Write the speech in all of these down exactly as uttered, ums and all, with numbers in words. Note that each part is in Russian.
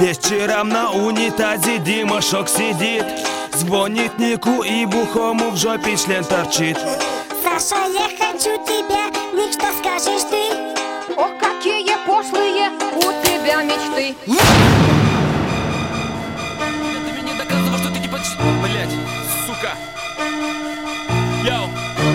Вечером на унитазе Димашок сидит, звонит Нику и бухому в жопе член торчит. Саша, я хочу тебя, Ник, что скажешь ты? Ох, какие пошлые у тебя мечты. Ты мне доказывал, что ты не почти... Блять, сука. Йоу.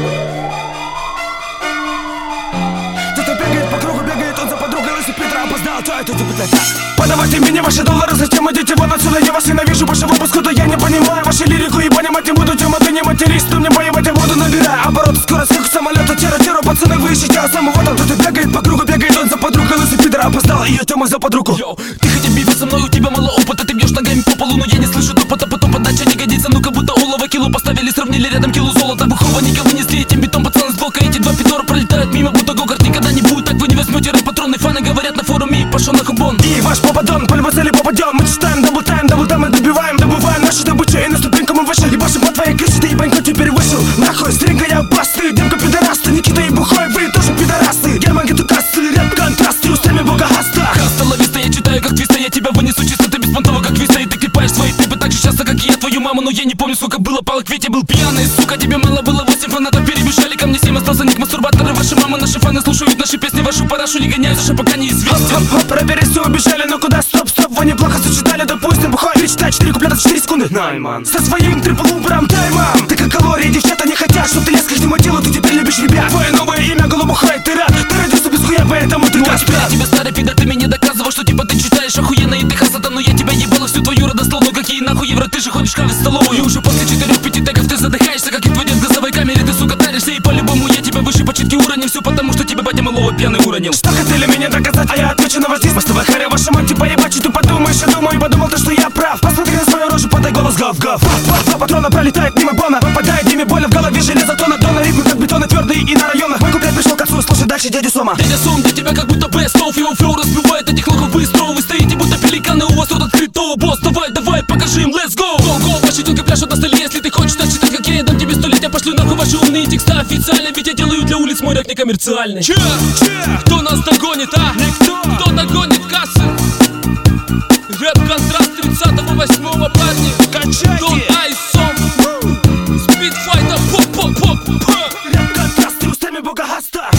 Кто-то бегает по кругу, бегает он за подругой, если Петра опоздал, то это типа так. Подавайте мне ваши доллары, зачем идите вон отсюда? Я вас ненавижу, больше выпуску, да я не понимаю вашу лирику и понимать не буду, тема ты не матерись, ты мне поебать я воду набираю. Обороты скорость, как у самолета, тера-тера, пацаны, вы ищите, а сам вот он, кто-то бегает по кругу, бегает он за подругой, если Петра опоздал, ее тема за подругу. Йоу, ты хотя бифить со мной, у тебя мало опыта, ты бьешь ногами по полу, но я не слышу топота, потом подача не годится, ну как будто олово кило поставили, сравнили рядом кило золота, бухого никого не слили, тем бетон пацаны сбока, эти два пидора пролетают мимо, будто гокарт никогда не будет, так вы не возьмете рэп, патроны, фаны говорят на форуме, и пошел на хубон. И ваш попадон, по цели попадем, мы читаем дабл тайм, дабл тайм, мы добиваем, добываем нашу добычу, и на ступеньку мы вышли, ебашим по твоей крыше, ты ебанько теперь вышел, нахуй, стринга я басты, демка пидорасты, Никита и бухой, вы тоже пидорасты, Герман гетукасты, рэп контрасты, устами бога хаста. Хаста лависта, я читаю как твиста, я тебя вынесу чисто, ты беспонтово как твиста, и ты клепаешь свои пипы так же часто, как и я твою маму, но я не помню, сколько было палок, ведь я был пьяный, сука, тебе мало было, восемь фанатов перебежали ко мне, семь остался ник мастурбаторы, ваши мамы, наши фаны слушают наши песни, вашу парашу не гоняют, за пока не известен. Хоп-хоп, рэперы все убежали, но куда, стоп, стоп, вы неплохо сочетали, допустим, бухой, три читать, четыре куплета в четыре секунды, найман, со своим трипл-убром таймом, ты как калории, девчата не хотят, чтоб ты лез к каждому делу, ты теперь любишь ребят, твое новое имя голубухой, ты рад, ты родился без хуя, поэтому ты гад. Я тебе старый пидор, ты мне доказывал, что типа ты читаешь охуенно и ты хасата, но я тебя ебала всю твою родословную, какие нахуй евро, ты же ходишь в столовую, и уже после четырех-пяти тегов ты задыхаешься, как и твой дед в газовой камере, ты сука таришься, и по-любому я тебя выше почти уронил, все потому что тебе батя малого пьяный уронил. Что хотели мне доказать, а я отвечу на ваш диск, постовая харя, ваша мать, типа ебать, что ты подумаешь, я думаю, подумал ты, что я прав, посмотри на свою рожу, подай голос, гав-гав. Два патрона пролетает мимо бона, попадает Диме больно в голове, железо тона, тона, ритмы как бетоны твердые и на районах, мой куплет пришел к отцу, слушай дальше дядю Сома. Дядя Сом, для тебя как будто best of, его флоу разбивает этих лохов быстро, вы стоите будто пеликаны, у вас рот открыто, босс, давай, давай, покажи им, let's go. Go, go, ваши тёлки пляшут на столе, если ты хочешь так читать, как я, я дам тебе сто лет, я пошлю нахуй ваши умные текста официально, ведь я делаю для улиц мой рэп не коммерциальный. Че? Че? Кто нас догонит, а? Никто. Кто догонит кассы? Рэп-контраст тридцатого восьмого парни. Качайте. Дон Айсом. Спидфайтер, поп-поп-поп. Рэп-контраст ты устами бога хаста.